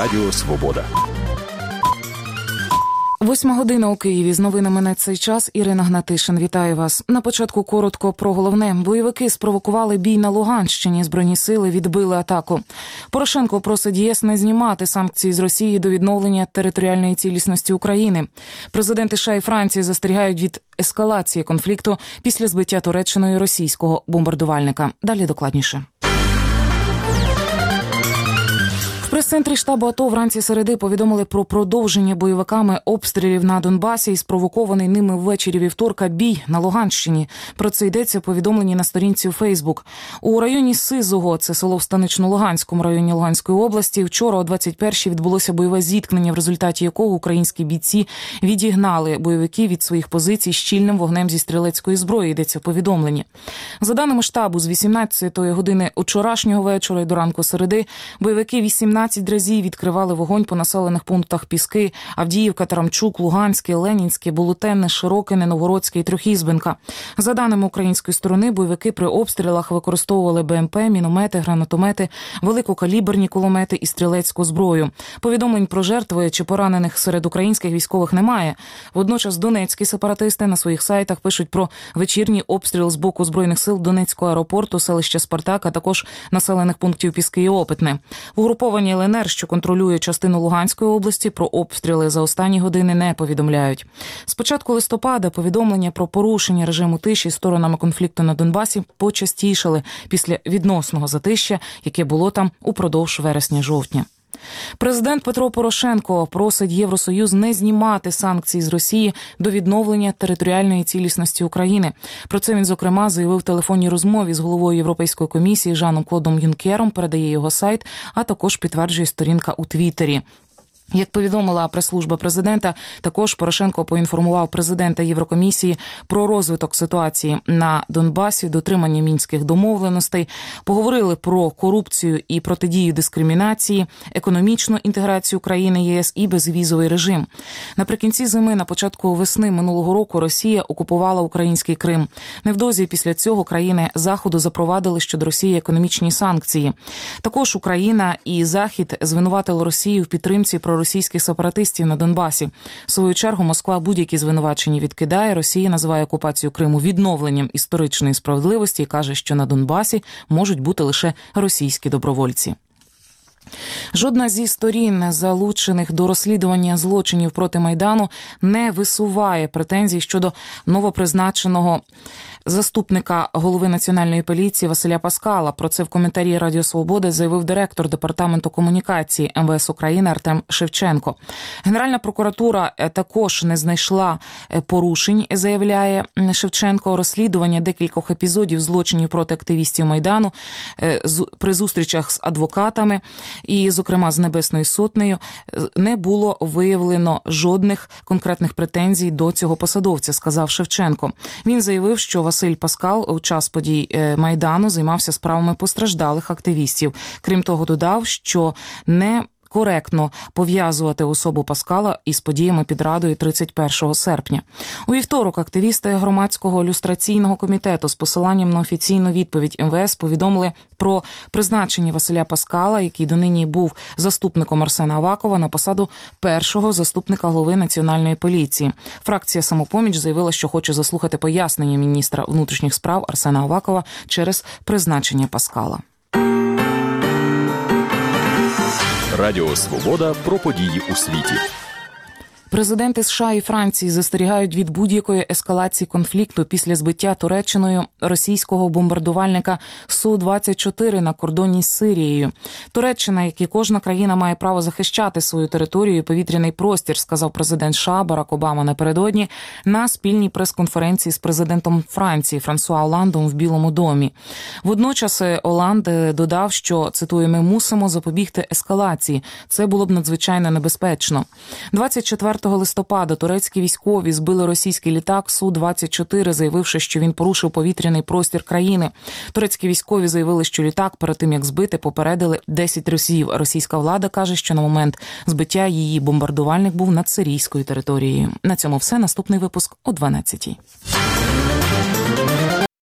Радіо Свобода. 8 година у Києві. З новинами на цей час Ірина Гнатишин. Вітаю вас. На початку коротко про головне. Бойовики спровокували бій на Луганщині. Збройні сили відбили атаку. Порошенко просить ЄС не знімати санкції з Росії до відновлення територіальної цілісності України. Президенти США і Франції застерігають від ескалації конфлікту після збиття Туреччиною російського бомбардувальника. Далі докладніше. В прес-центрі штабу АТО вранці середи повідомили про продовження бойовиками обстрілів на Донбасі і спровокований ними ввечері вівторка бій на Луганщині. Про це йдеться у повідомленні на сторінці у Фейсбук. У районі Сизого, це село в Станично-Луганському районі Луганської області, вчора о 21-й відбулося бойове зіткнення, в результаті якого українські бійці відігнали бойовиків від своїх позицій щільним вогнем зі стрілецької зброї, йдеться у повідомленні. За даними штабу, з 18-ї години вчорашнього вечора і до ранку середи бойовики 18 разів відкривали вогонь по населених пунктах Піски, Авдіївка, Тарамчук, Луганське, Ленінське, Болотенне, Широкине, Новгородське і Трьохізбенка. За даними української сторони, бойовики при обстрілах використовували БМП, міномети, гранатомети, великокаліберні кулемети і стрілецьку зброю. Повідомлень про жертви чи поранених серед українських військових немає. Водночас донецькі сепаратисти на своїх сайтах пишуть про вечірній обстріл з боку Збройних сил Донецького аеропорту, селища Спартак, а також населених пунктів Піски і Опитне. Угруповані ЛНР, що контролює частину Луганської області, про обстріли за останні години не повідомляють. З початку листопада повідомлення про порушення режиму тиші сторонами конфлікту на Донбасі почастішали після відносного затища, яке було там упродовж вересня-жовтня. Президент Петро Порошенко просить Євросоюз не знімати санкції з Росії до відновлення територіальної цілісності України. Про це він, зокрема, заявив в телефонній розмові з головою Європейської комісії Жаном Клодом Юнкером, передає його сайт, а також підтверджує сторінка у Твіттері. Як повідомила прес-служба президента, також Порошенко поінформував президента Єврокомісії про розвиток ситуації на Донбасі, дотримання мінських домовленостей, поговорили про корупцію і протидію дискримінації, економічну інтеграцію країни ЄС і безвізовий режим. Наприкінці зими, на початку весни минулого року Росія окупувала український Крим. Невдовзі після цього країни Заходу запровадили щодо Росії економічні санкції. Також Україна і Захід звинуватили Росію в підтримці проросійських сепаратистів на Донбасі. В свою чергу Москва будь-які звинувачення відкидає. Росія називає окупацію Криму відновленням історичної справедливості і каже, що на Донбасі можуть бути лише російські добровольці. Жодна зі сторін, залучених до розслідування злочинів проти Майдану, не висуває претензій щодо новопризначеного заступника голови Національної поліції Василя Паскала. Про це в коментарі Радіо Свобода заявив директор Департаменту комунікації МВС України Артем Шевченко. Генеральна прокуратура також не знайшла порушень, заявляє Шевченко. Розслідування декількох епізодів злочинів проти активістів Майдану при зустрічах з адвокатами і, зокрема, з Небесною Сотнею, не було виявлено жодних конкретних претензій до цього посадовця, сказав Шевченко. Він заявив, що Василь Паскал у час подій Майдану займався справами постраждалих активістів. Крім того, додав, що не коректно пов'язувати особу Паскала із подіями під Радою 31 серпня. У вівторок активісти громадського люстраційного комітету з посиланням на офіційну відповідь МВС повідомили про призначення Василя Паскала, який донині був заступником Арсена Авакова, на посаду першого заступника голови Національної поліції. Фракція «Самопоміч» заявила, що хоче заслухати пояснення міністра внутрішніх справ Арсена Авакова через призначення Паскала. Радіо Свобода про події у світі. Президенти США і Франції застерігають від будь-якої ескалації конфлікту після збиття Туреччиною російського бомбардувальника Су-24 на кордоні з Сирією. Туреччина, як і кожна країна, має право захищати свою територію і повітряний простір, сказав президент США Барак Обама напередодні на спільній прес-конференції з президентом Франції Франсуа Оландом в Білому домі. Водночас Оланд додав, що, цитую, «ми мусимо запобігти ескалації. Це було б надзвичайно небезпечно». 24 листопада турецькі військові збили російський літак Су-24, заявивши, що він порушив повітряний простір країни. Турецькі військові заявили, що літак перед тим, як збити, попередили 10 разів. Російська влада каже, що на момент збиття її бомбардувальник був над сирійською територією. На цьому все. Наступний випуск о 12-й.